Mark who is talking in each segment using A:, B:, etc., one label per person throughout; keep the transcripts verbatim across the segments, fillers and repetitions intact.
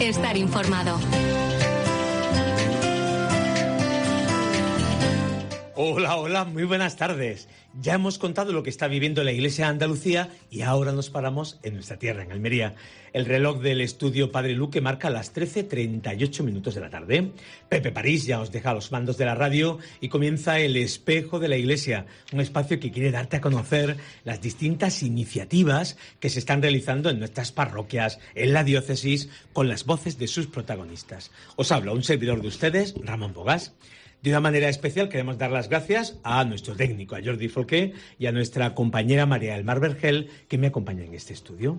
A: estar informado.
B: Hola, hola, muy buenas tardes. Ya hemos contado lo que está viviendo la Iglesia de Andalucía y ahora nos paramos en nuestra tierra, en Almería. El reloj del estudio Padre Luque marca las trece treinta y ocho minutos de la tarde. Pepe París ya os deja los mandos de la radio y comienza El Espejo de la Iglesia, un espacio que quiere darte a conocer las distintas iniciativas que se están realizando en nuestras parroquias, en la diócesis, con las voces de sus protagonistas. Os habla un servidor de ustedes, Ramón Bogás. De una manera especial queremos dar las gracias a nuestro técnico, a Jordi Folqué, y a nuestra compañera María del Mar Vergel, que me acompaña en este estudio.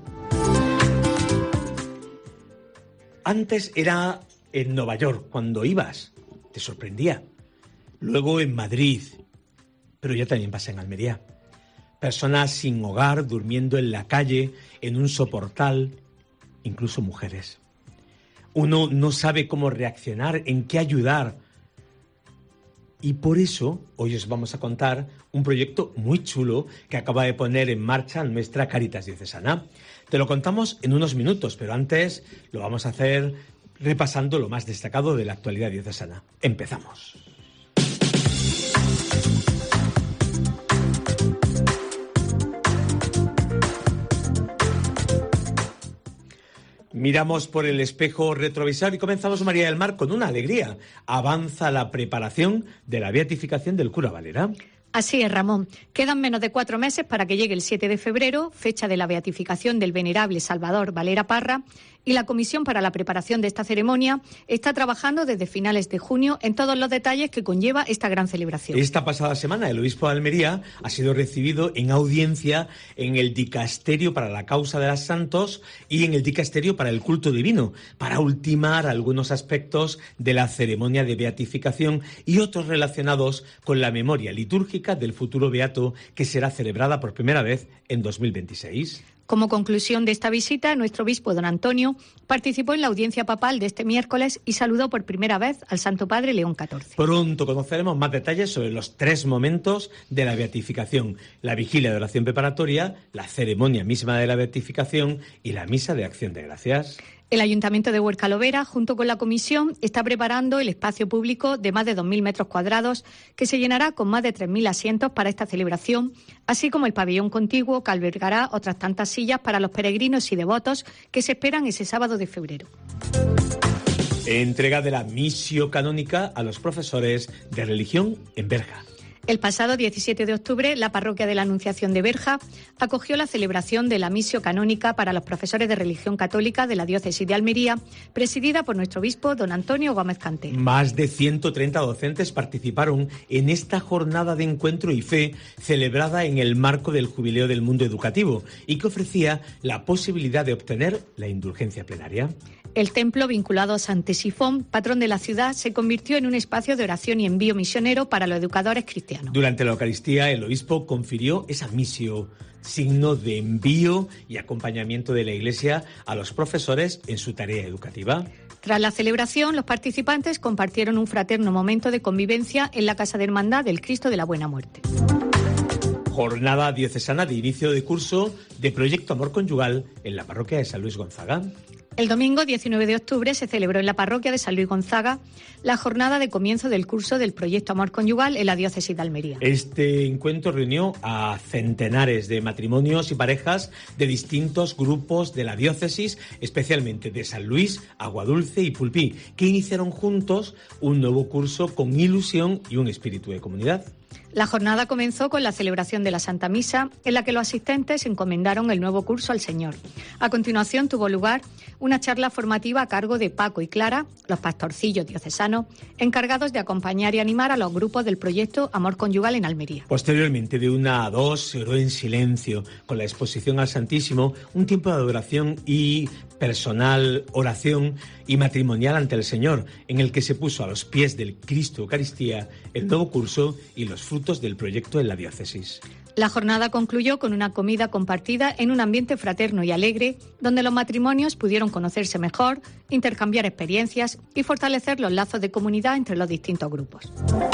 B: Antes era en Nueva York, cuando ibas, te sorprendía. Luego en Madrid, pero ya también pasa en Almería. Personas sin hogar, durmiendo en la calle, en un soportal, incluso mujeres. Uno no sabe cómo reaccionar, en qué ayudar. Y por eso hoy os vamos a contar un proyecto muy chulo que acaba de poner en marcha nuestra Cáritas Diocesana. Te lo contamos en unos minutos, pero antes lo vamos a hacer repasando lo más destacado de la actualidad diocesana. Empezamos. Miramos por el espejo retrovisor y comenzamos, María del Mar, con una alegría. Avanza la preparación de la beatificación del cura Valera.
C: Así es, Ramón. Quedan menos de cuatro meses para que llegue el siete de febrero, fecha de la beatificación del venerable Salvador Valera Parra, y la Comisión para la preparación de esta ceremonia está trabajando desde finales de junio en todos los detalles que conlleva esta gran celebración.
B: Esta pasada semana el obispo de Almería ha sido recibido en audiencia en el Dicasterio para la Causa de los Santos y en el Dicasterio para el Culto Divino, para ultimar algunos aspectos de la ceremonia de beatificación y otros relacionados con la memoria litúrgica del futuro beato, que será celebrada por primera vez en dos mil veintiséis.
C: Como conclusión de esta visita, nuestro obispo don Antonio participó en la audiencia papal de este miércoles y saludó por primera vez al Santo Padre León catorce.
B: Pronto conoceremos más detalles sobre los tres momentos de la beatificación: la vigilia de oración preparatoria, la ceremonia misma de la beatificación y la misa de acción de gracias.
C: El Ayuntamiento de Huerca Lovera, junto con la Comisión, está preparando el espacio público de más de dos mil metros cuadrados, que se llenará con más de tres mil asientos para esta celebración, así como el pabellón contiguo, que albergará otras tantas sillas para los peregrinos y devotos que se esperan ese sábado de febrero.
B: Entrega de la missio canónica a los profesores de religión en Berja.
C: El pasado diecisiete de octubre, la parroquia de la Anunciación de Berja acogió la celebración de la missio canónica para los profesores de religión católica de la diócesis de Almería, presidida por nuestro obispo don Antonio Gómez Canté.
B: Más de ciento treinta docentes participaron en esta jornada de encuentro y fe celebrada en el marco del Jubileo del Mundo Educativo y que ofrecía la posibilidad de obtener la indulgencia plenaria.
C: El templo, vinculado a San Tesifón, patrón de la ciudad, se convirtió en un espacio de oración y envío misionero para los educadores cristianos.
B: Durante la Eucaristía, el obispo confirió esa missio, signo de envío y acompañamiento de la Iglesia a los profesores en su tarea educativa.
C: Tras la celebración, los participantes compartieron un fraterno momento de convivencia en la Casa de Hermandad del Cristo de la Buena Muerte.
B: Jornada diocesana de inicio de curso de Proyecto Amor Conyugal en la parroquia de San Luis Gonzaga.
C: El domingo diecinueve de octubre se celebró en la parroquia de San Luis Gonzaga la jornada de comienzo del curso del Proyecto Amor Conyugal en la diócesis de Almería.
B: Este encuentro reunió a centenares de matrimonios y parejas de distintos grupos de la diócesis, especialmente de San Luis, Aguadulce y Pulpí, que iniciaron juntos un nuevo curso con ilusión y un espíritu de comunidad.
C: La jornada comenzó con la celebración de la Santa Misa, en la que los asistentes encomendaron el nuevo curso al Señor. A continuación tuvo lugar una charla formativa a cargo de Paco y Clara, los pastorcillos diocesanos, encargados de acompañar y animar a los grupos del proyecto Amor Conyugal en Almería.
B: Posteriormente, de una a dos, se oró en silencio, con la exposición al Santísimo, un tiempo de adoración y personal oración y matrimonial ante el Señor, en el que se puso a los pies del Cristo Eucaristía el nuevo curso y los frutos del proyecto en la diócesis.
C: La jornada concluyó con una comida compartida en un ambiente fraterno y alegre, donde los matrimonios pudieron conocerse mejor, intercambiar experiencias y fortalecer los lazos de comunidad entre los distintos grupos.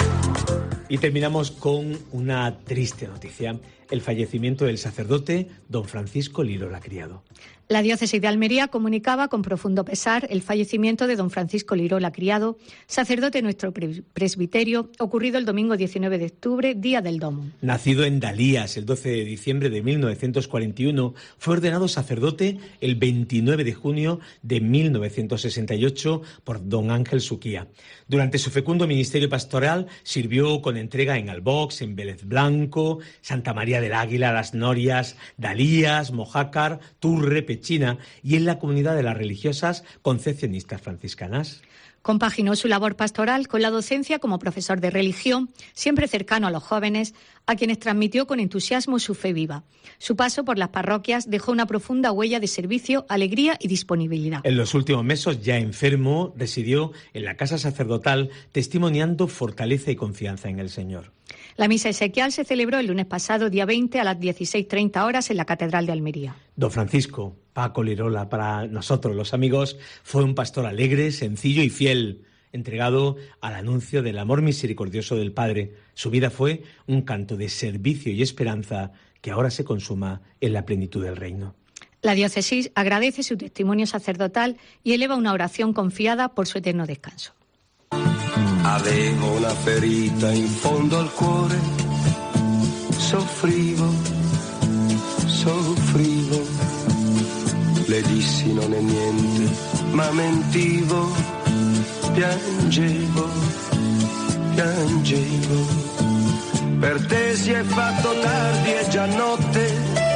B: Y terminamos con una triste noticia: el fallecimiento del sacerdote don Francisco Lirola Criado.
C: La diócesis de Almería comunicaba con profundo pesar el fallecimiento de don Francisco Lirola Criado, sacerdote de nuestro presbiterio, ocurrido el domingo diecinueve de octubre, día del Domo.
B: Nacido en Dalías el doce de diciembre de mil novecientos cuarenta y uno, fue ordenado sacerdote el veintinueve de junio de mil novecientos sesenta y ocho por don Ángel Suquía. Durante su fecundo ministerio pastoral sirvió con entrega en Albox, en Vélez Blanco, Santa María del Águila, Las Norias, Dalías, Mojácar, Turre, China y en la comunidad de las religiosas concepcionistas franciscanas.
C: Compaginó su labor pastoral con la docencia como profesor de religión, siempre cercano a los jóvenes, a quienes transmitió con entusiasmo su fe viva. Su paso por las parroquias dejó una profunda huella de servicio, alegría y disponibilidad.
B: En los últimos meses, ya enfermo, residió en la casa sacerdotal, testimoniando fortaleza y confianza en el Señor.
C: La misa exequial se celebró el lunes pasado, día veinte, a las dieciséis treinta horas en la Catedral de Almería.
B: Don Francisco Paco Lirola, para nosotros los amigos, fue un pastor alegre, sencillo y fiel, entregado al anuncio del amor misericordioso del Padre. Su vida fue un canto de servicio y esperanza que ahora se consuma en la plenitud del reino.
C: La diócesis agradece su testimonio sacerdotal y eleva una oración confiada por su eterno descanso.
A: Avevo una ferita in fondo al cuore, soffrivo, soffrivo, le dissi non è niente, ma mentivo, piangevo, piangevo, per te si è fatto tardi, è già notte,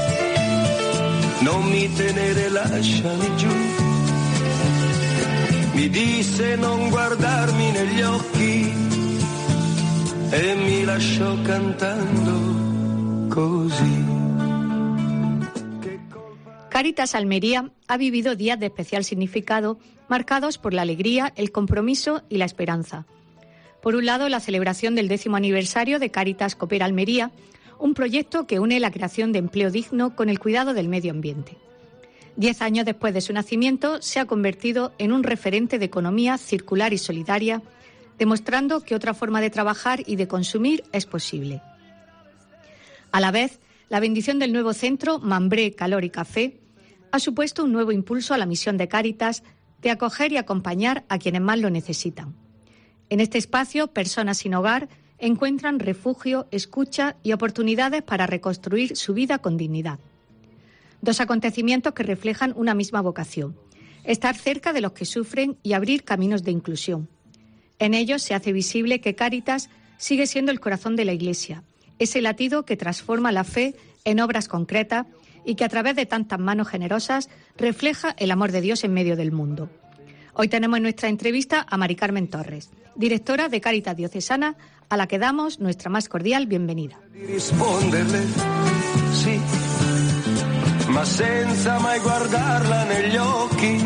A: non mi tenere, lasciami giù. Mi disse non guardarmi negli occhi e mi lasciò cantando così.
C: Cáritas Almería ha vivido días de especial significado marcados por la alegría, el compromiso y la esperanza. Por un lado, la celebración del décimo aniversario de Cáritas Coopera Almería, un proyecto que une la creación de empleo digno con el cuidado del medio ambiente. Diez años después de su nacimiento, se ha convertido en un referente de economía circular y solidaria, demostrando que otra forma de trabajar y de consumir es posible. A la vez, la bendición del nuevo centro, Mambré Calor y Café, ha supuesto un nuevo impulso a la misión de Cáritas de acoger y acompañar a quienes más lo necesitan. En este espacio, personas sin hogar encuentran refugio, escucha y oportunidades para reconstruir su vida con dignidad. Dos acontecimientos que reflejan una misma vocación: estar cerca de los que sufren y abrir caminos de inclusión. En ellos se hace visible que Cáritas sigue siendo el corazón de la Iglesia, ese latido que transforma la fe en obras concretas y que a través de tantas manos generosas refleja el amor de Dios en medio del mundo. Hoy tenemos en nuestra entrevista a Mari Carmen Torres, directora de Cáritas Diocesana, a la que damos nuestra más cordial bienvenida.
A: Ma senza mai guardarla negli occhi,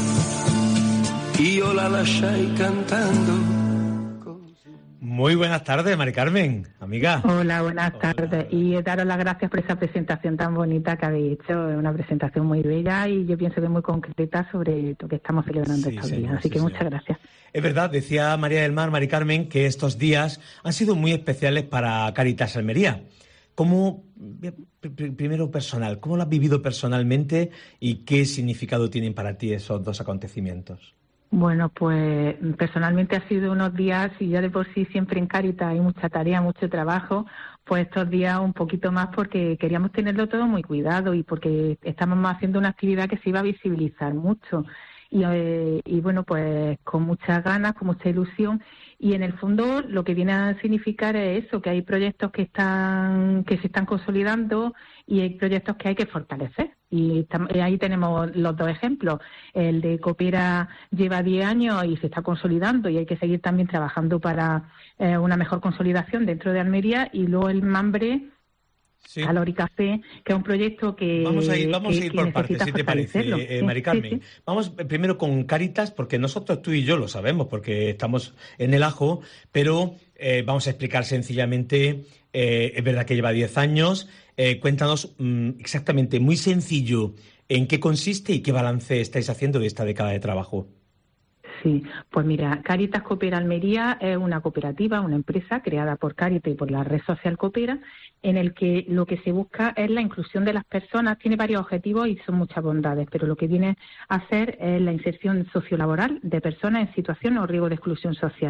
A: io la lasciai cantando.
B: Muy buenas tardes, Mari Carmen, amiga.
D: Hola, buenas tardes. Hola. Y daros las gracias por esa presentación tan bonita que habéis hecho. Es una presentación muy bella y yo pienso que muy concreta sobre lo que estamos celebrando sí, estos días. Así sí, que muchas señor. gracias.
B: Es verdad, decía María del Mar, Mari Carmen, que estos días han sido muy especiales para Cáritas Almería. ¿Cómo, primero personal, cómo lo has vivido personalmente y qué significado tienen para ti esos dos acontecimientos?
D: Bueno, pues personalmente ha sido unos días, y ya de por sí siempre en Cáritas hay mucha tarea, mucho trabajo, pues estos días un poquito más porque queríamos tenerlo todo muy cuidado y porque estábamos haciendo una actividad que se iba a visibilizar mucho. Y, eh, y bueno, pues con muchas ganas, con mucha ilusión. Y en el fondo lo que viene a significar es eso, que hay proyectos que están que se están consolidando y hay proyectos que hay que fortalecer. Y tam- ahí tenemos los dos ejemplos. El de Coopera lleva diez años y se está consolidando y hay que seguir también trabajando para eh, una mejor consolidación dentro de Almería. Y luego el Mambré, sí. Calor y Café, que es un proyecto que
B: Vamos a ir, vamos
D: que,
B: a ir
D: que
B: por partes, si te parece, eh,
D: sí,
B: Mari Carmen.
D: Sí, sí.
B: Vamos primero con Cáritas, porque nosotros, tú y yo, lo sabemos, porque estamos en el ajo, pero eh, vamos a explicar sencillamente. Eh, es verdad que lleva diez años. Eh, cuéntanos mmm, exactamente, muy sencillo, en qué consiste y qué balance estáis haciendo de esta década de trabajo.
D: Sí, pues mira, Cáritas Coopera Almería es una cooperativa, una empresa creada por Cáritas y por la red social Coopera, en el que lo que se busca es la inclusión de las personas. Tiene varios objetivos y son muchas bondades, pero lo que viene a hacer es la inserción sociolaboral de personas en situación o riesgo de exclusión social.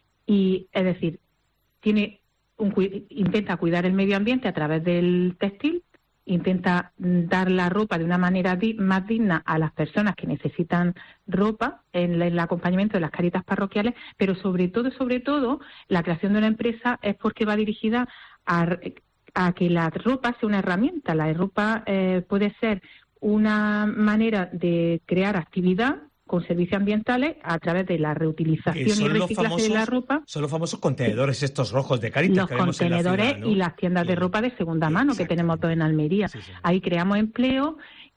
D: Y es decir, tiene un, intenta cuidar el medio ambiente a través del textil, intenta dar la ropa de una manera di- más digna a las personas que necesitan ropa en el, el acompañamiento de las Cáritas parroquiales, pero sobre todo, sobre todo, la creación de una empresa es porque va dirigida a, a que la ropa sea una herramienta. La ropa eh, puede ser una manera de crear actividad con servicios ambientales a través de la reutilización y reciclaje famosos, de la ropa.
B: Son los famosos contenedores estos rojos de Cáritas.
D: Los
B: que vemos
D: contenedores
B: en la ciudad, ¿no?
D: Y las tiendas de ropa de segunda mano que tenemos todos en Almería. Sí, sí. Ahí creamos empleo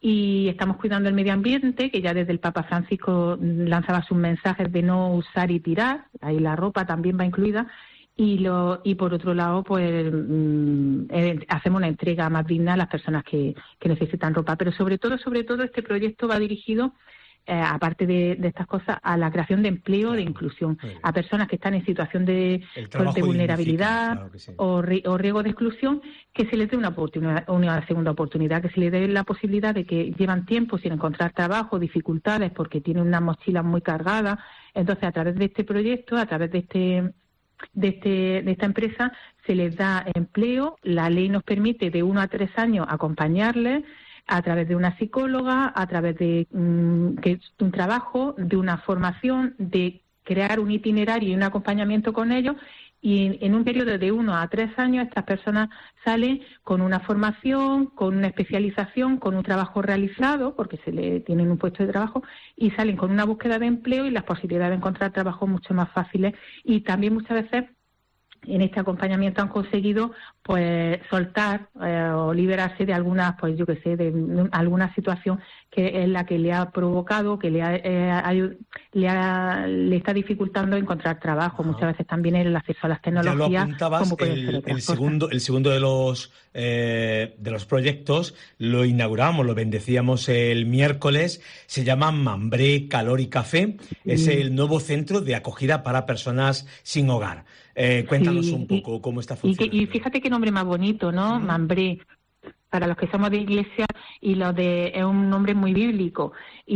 D: y estamos cuidando el medio ambiente, que ya desde el Papa Francisco lanzaba sus mensajes de no usar y tirar. Ahí la ropa también va incluida. Y lo y por otro lado, pues mmm, eh, hacemos una entrega más digna a las personas que, que necesitan ropa. Pero sobre todo, sobre todo, este proyecto va dirigido Eh, aparte de, de estas cosas, a la creación de empleo, claro, de inclusión, a personas que están en situación de, pues, de vulnerabilidad, claro que sí, o, ri, o riesgo de exclusión, que se les dé una oportunidad, una segunda oportunidad, que se les dé la posibilidad de que llevan tiempo sin encontrar trabajo, dificultades porque tienen una mochila muy cargada. Entonces, a través de este proyecto, a través de este de este de esta empresa, se les da empleo. La ley nos permite de uno a tres años acompañarles a través de una psicóloga, a través de um, que es un trabajo, de una formación, de crear un itinerario y un acompañamiento con ellos, y en un periodo de uno a tres años estas personas salen con una formación, con una especialización, con un trabajo realizado, porque se le tienen un puesto de trabajo, y salen con una búsqueda de empleo y las posibilidades de encontrar trabajo mucho más fáciles. Y también muchas veces en este acompañamiento han conseguido pues soltar eh, o liberarse de algunas, pues yo qué sé, de, de alguna situación que es la que le ha provocado, que le ha, eh, le, ha le está dificultando encontrar trabajo. Ajá. Muchas veces también el acceso a las tecnologías.
B: Ya lo apuntabas,
D: como pueden
B: el,
D: ser otras
B: el segundo, el segundo de los eh, de los proyectos lo inauguramos, lo bendecíamos el miércoles. Se llama Mambré Calor y Café. Sí. Es el nuevo centro de acogida para personas sin hogar. Eh, cuéntanos sí, un poco
D: y,
B: cómo está funcionando.
D: Y, que, y fíjate qué nombre más bonito, ¿no? Mm. Mambré. Para los que somos de iglesia, y lo de es un nombre muy bíblico.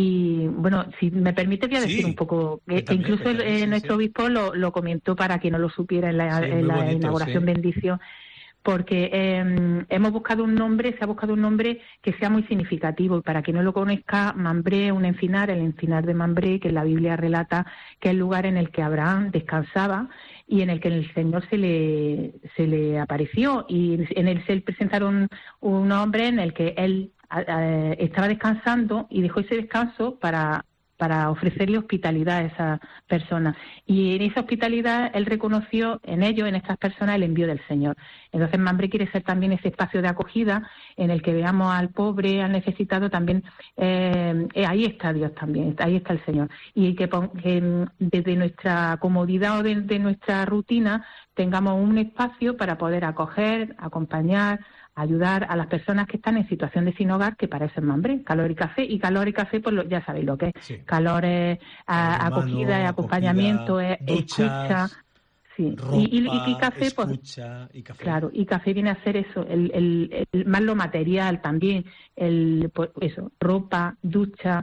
D: Y bueno, si me permite, voy a decir sí, un poco, que, que incluso que también, el, sí, nuestro sí. obispo lo, lo comentó para que no lo supiera en la, sí, en la bonito, inauguración sí. bendición, porque eh, hemos buscado un nombre, se ha buscado un nombre que sea muy significativo. Y para quien no lo conozca, Mambré, un encinar, el encinar de Mambré, que la Biblia relata que es el lugar en el que Abraham descansaba y en el que el Señor se le se le apareció, y en él se presentaron un hombre en el que él a, a, estaba descansando y dejó ese descanso para para ofrecerle hospitalidad a esa persona. Y en esa hospitalidad él reconoció en ellos, en estas personas, el envío del Señor. Entonces Mambré quiere ser también ese espacio de acogida en el que veamos al pobre, al necesitado también. Eh, eh, ahí está Dios también, ahí está el Señor. Y que, que desde nuestra comodidad o desde de nuestra rutina tengamos un espacio para poder acoger, acompañar, ayudar a las personas que están en situación de sin hogar, que para eso es Mambré, Calor y Café. Y Calor y Café, pues lo, ya sabéis lo que es. Sí. Calor es a, acogida, es acompañamiento, es escucha. Sí.
B: Ropa,
D: y, y, y, café,
B: escucha,
D: pues,
B: y café.
D: Claro, y café viene a ser eso, el, el, el más lo material también, el pues, eso, ropa, ducha,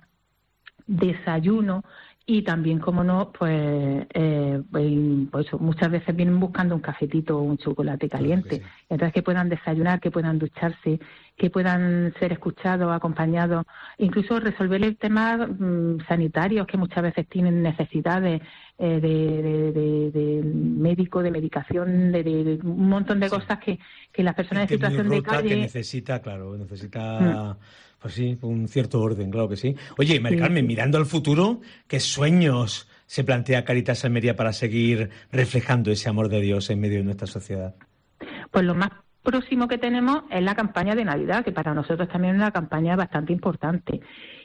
D: desayuno. Y también, como no, pues, eh, pues muchas veces vienen buscando un cafetito o un chocolate caliente. Claro que sí. Entonces, que puedan desayunar, que puedan ducharse, que puedan ser escuchados, acompañados, incluso resolver temas mmm, sanitarios que muchas veces tienen necesidades eh, de, de, de, de médico, de medicación, de, de, de un montón de sí. cosas que, que las personas en situación de calle...
B: que necesita, claro, necesita... Mm. Pues sí, un cierto orden, claro que sí. Oye, María Carmen, sí. mirando al futuro, ¿qué sueños se plantea Cáritas Almería para seguir reflejando ese amor de Dios en medio de nuestra sociedad?
D: Pues lo más próximo que tenemos es la campaña de Navidad, que para nosotros también es una campaña bastante importante.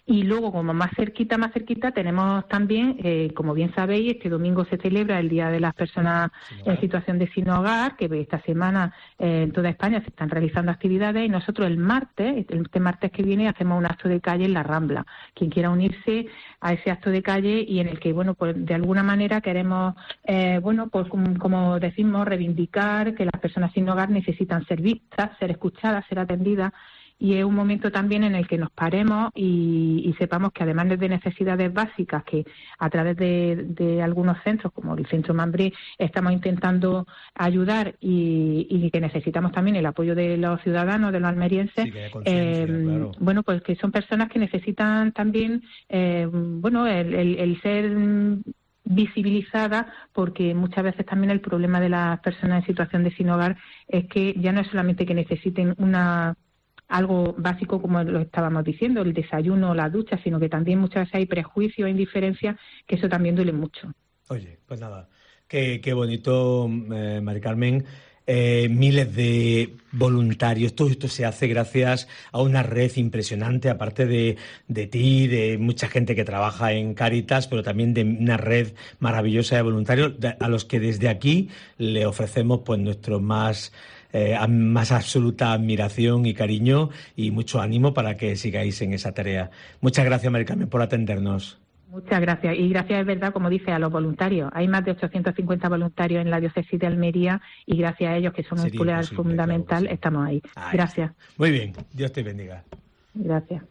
D: Y luego, como más cerquita, más cerquita, tenemos también, eh, como bien sabéis, este domingo se celebra el Día de las Personas en Situación de Sin Hogar, que esta semana eh, en toda España se están realizando actividades, y nosotros el martes, este martes que viene, hacemos un acto de calle en la Rambla. Quien quiera unirse a ese acto de calle, y en el que, bueno, pues de alguna manera queremos, eh, bueno, pues como, como decimos, reivindicar que las personas sin hogar necesitan ser vistas, ser escuchadas, ser atendidas. Y es un momento también en el que nos paremos y, y sepamos que además de necesidades básicas que a través de, de algunos centros, como el Centro Mambré, estamos intentando ayudar y, y que necesitamos también el apoyo de los ciudadanos, de los almerienses, sí, eh, claro. Bueno, pues que son personas que necesitan también, eh, bueno, el, el, el ser visibilizada, porque muchas veces también el problema de las personas en situación de sin hogar es que ya no es solamente que necesiten una algo básico, como lo estábamos diciendo, el desayuno o la ducha, sino que también muchas veces hay prejuicios e indiferencia, que eso también duele mucho.
B: Oye, pues nada, qué, qué bonito, eh, Mari Carmen. Eh, miles de voluntarios, todo esto se hace gracias a una red impresionante, aparte de, de ti, de mucha gente que trabaja en Cáritas, pero también de una red maravillosa de voluntarios, de, a los que desde aquí le ofrecemos pues nuestro más Eh, más absoluta admiración y cariño, y mucho ánimo para que sigáis en esa tarea. Muchas gracias, Mari Carmen, por atendernos.
D: Muchas gracias. Y gracias, es verdad, como dice, a los voluntarios. Hay más de ochocientos cincuenta voluntarios en la diócesis de Almería, y gracias a ellos, que son un pilar fundamental, claro sí. Estamos ahí. Ay, gracias.
B: Muy bien. Dios te bendiga.
D: Gracias.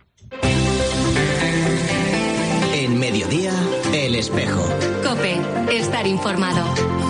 E: En Mediodía, El Espejo.
F: COPE. Estar informado.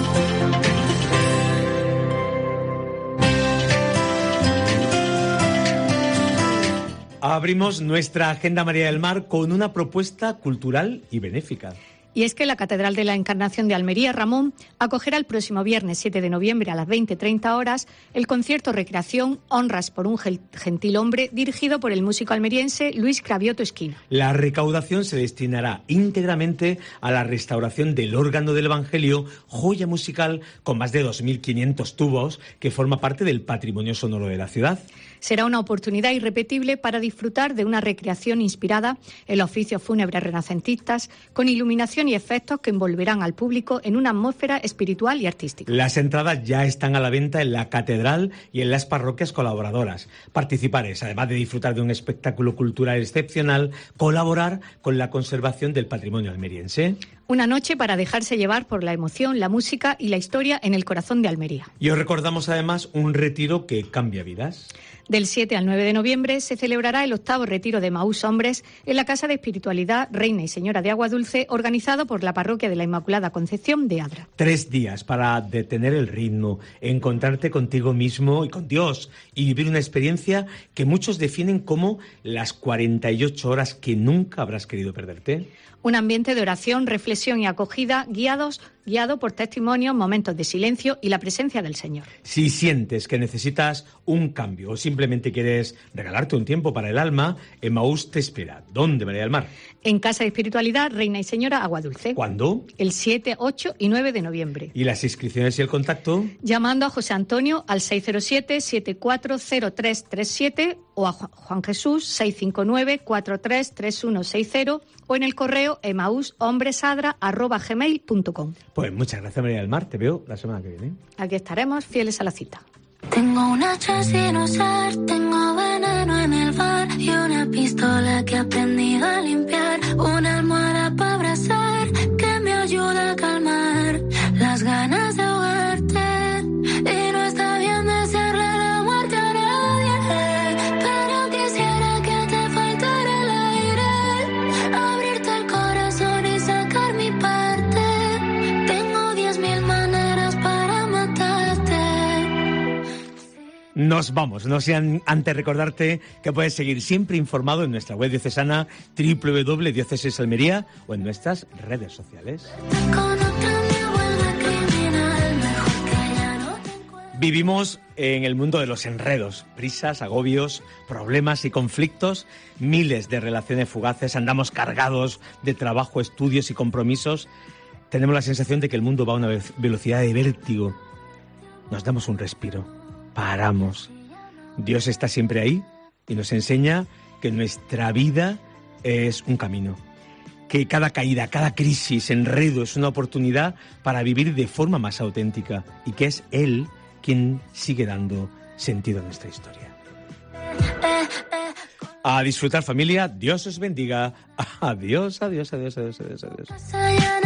B: Abrimos nuestra Agenda María del Mar con una propuesta cultural y benéfica.
C: Y es que la Catedral de la Encarnación de Almería, Ramón, acogerá el próximo viernes siete de noviembre a las veinte treinta horas el concierto Recreación Honras por un gentil hombre, dirigido por el músico almeriense Luis Cravioto Esquina.
B: La recaudación se destinará íntegramente a la restauración del órgano del Evangelio, joya musical con más de dos mil quinientos tubos, que forma parte del patrimonio sonoro de la ciudad.
C: Será una oportunidad irrepetible para disfrutar de una recreación inspirada en los oficios fúnebres renacentistas, con iluminación y efectos que envolverán al público en una atmósfera espiritual y artística.
B: Las entradas ya están a la venta en la catedral y en las parroquias colaboradoras. Participar es, además de disfrutar de un espectáculo cultural excepcional, colaborar con la conservación del patrimonio almeriense.
C: Una noche para dejarse llevar por la emoción, la música y la historia en el corazón de Almería.
B: Y os recordamos además un retiro que cambia vidas.
C: Del siete al nueve de noviembre se celebrará el octavo retiro de Emaús Hombres en la Casa de Espiritualidad Reina y Señora de Agua Dulce, organizado por la Parroquia de la Inmaculada Concepción de Adra.
B: Tres días para detener el ritmo, encontrarte contigo mismo y con Dios, y vivir una experiencia que muchos definen como las cuarenta y ocho horas que nunca habrás querido perderte.
C: Un ambiente de oración, reflexión y acogida, guiados, guiado por testimonios, momentos de silencio y la presencia del Señor.
B: Si sientes que necesitas un cambio o simplemente quieres regalarte un tiempo para el alma, Emaús te espera. ¿Dónde, María del Mar?
C: En Casa de Espiritualidad Reina y Señora Agua Dulce.
B: ¿Cuándo?
C: El siete, ocho y nueve de noviembre.
B: ¿Y las inscripciones y el contacto?
C: Llamando a José Antonio al seis cero siete, siete cuatro cero tres tres siete o a Juan Jesús seis cinco nueve, cuatro tres tres uno seis cero o en el correo emaúshombresadra arroba gmail punto com.
B: Pues muchas gracias, María del Mar. Te veo la semana que viene.
C: Aquí estaremos, fieles a la cita.
G: Tengo un hacha sin usar, tengo veneno en el bar y una pistola que he aprendido a limpiar, una almohada para abrazar que me ayuda a calmar las ganas de ahogarte, y no está bien desearle la muerte a nadie, pero quisiera que te faltara el aire, abrirte el corazón y sacar mi parte, tengo diez mil maneras para matarte.
B: Nos vamos, no sean antes recordarte que puedes seguir siempre informado en nuestra web diocesana doble u doble u doble u punto diócesis almería o en nuestras redes sociales. Vivimos en el mundo de los enredos, prisas, agobios, problemas y conflictos, miles de relaciones fugaces, andamos cargados de trabajo, estudios y compromisos. Tenemos la sensación de que el mundo va a una velocidad de vértigo. Nos damos un respiro, paramos. Dios está siempre ahí y nos enseña que nuestra vida es un camino. Que cada caída, cada crisis, enredo es una oportunidad para vivir de forma más auténtica y que es Él quien sigue dando sentido a nuestra historia. A disfrutar, familia. Dios os bendiga. Adiós, adiós, adiós, adiós, adiós, adiós.